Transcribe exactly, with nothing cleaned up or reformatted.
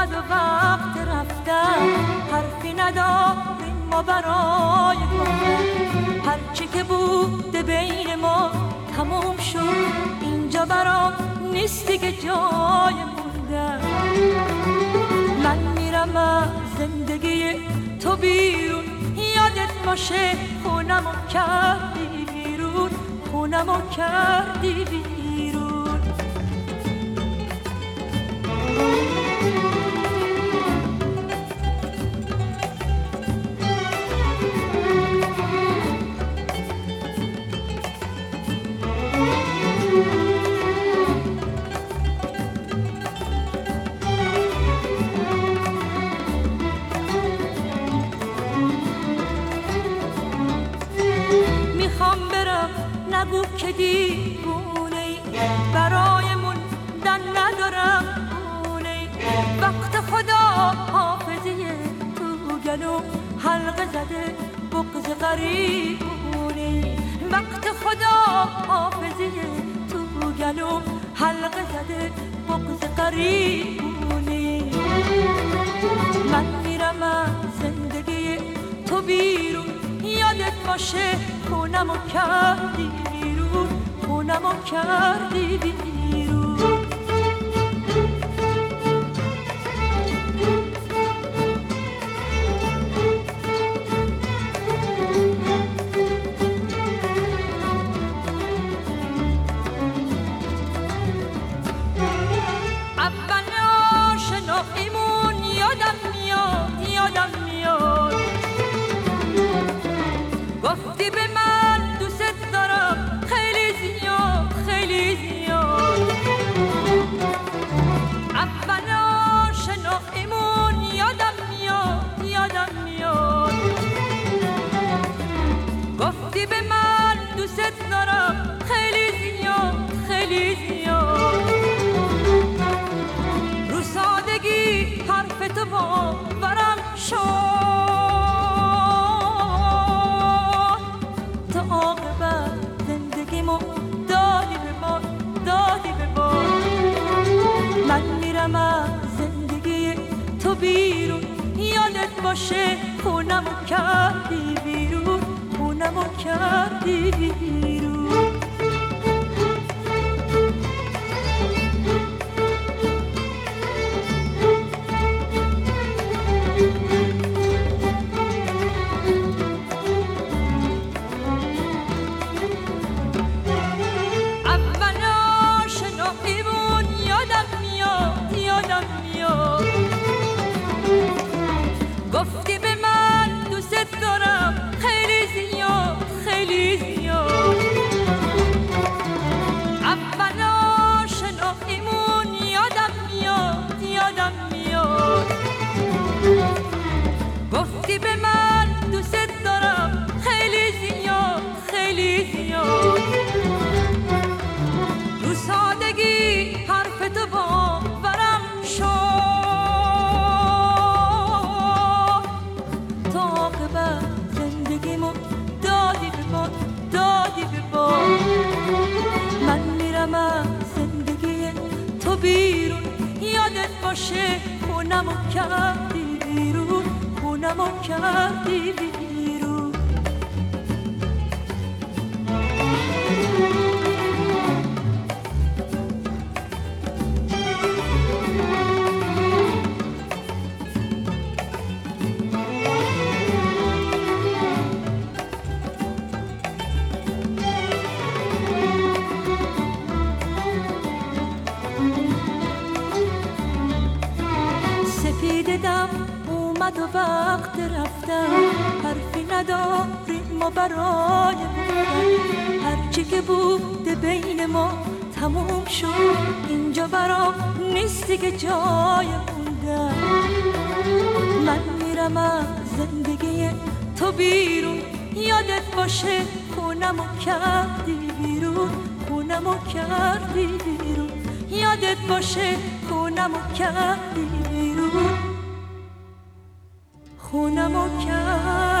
اومد و وقت رفتن، حرفی نداریم ما برای گفتن. هرچی که بوده بین ما تموم شد، اینجا برام نیست دیگه جای موندن. من میرم از زندگی تو بیرون، یادت باشه خونمو کردی بیرون، خونمو کردی بیرون. نگو که دیوونه ای، برایمون دن ندارم خونه ای. وقت خدا حافظه تو گلو حلقه زده بغض غریبونه ای. وقت خدا حافظه تو گلو حلقه زده بغض غریبونه ای. من میرم از زندگی تو بیرون، یادت باشه خونمو کردی بیرون، خونمو کردی بیرون. اول آشناییمون یادم میاد، یادم میاد گفتی به من دوست دارم خیلی زیاد، خیلی زیاد. اول آشناییمون یادم میاد، یادم میاد گفتی به من دوست دارم خیلی زیاد، خیلی زیاد. رو سادگی حرف تو باورم شد، دادی به ما، دادی به ما. من میرم از زندگی تو بیرون، یادت باشه خونمو کردی بیرون، خونمو کردی بیرون. گفتی به من دوست دارم خیلی زیاد، خیلی زیاد. اول آشناییمون یادم میاد، یادم میاد گفتی به من دوست دارم خیلی زیاد، خیلی زیاد. رو سادگی حرف تو باورم شد، زندگیمو دادی به ما، دادی به ما. من میرم از زندگی تو بیرون، یادت باشه خونمو کردی بیرون، خونمو کردی بیرون. دم اومد و وقت رفتن، حرفی نداریم ما برای گفتن. هرچی که بوده بین ما تموم شد، اینجا برام نیست دیگه جای موندن. من میرم از زندگی تو بیرون، یادت باشه خونمو کردی بیرون، خونمو کردی بیرون. یادت باشه خونمو کردی بیرون، خونمو کردی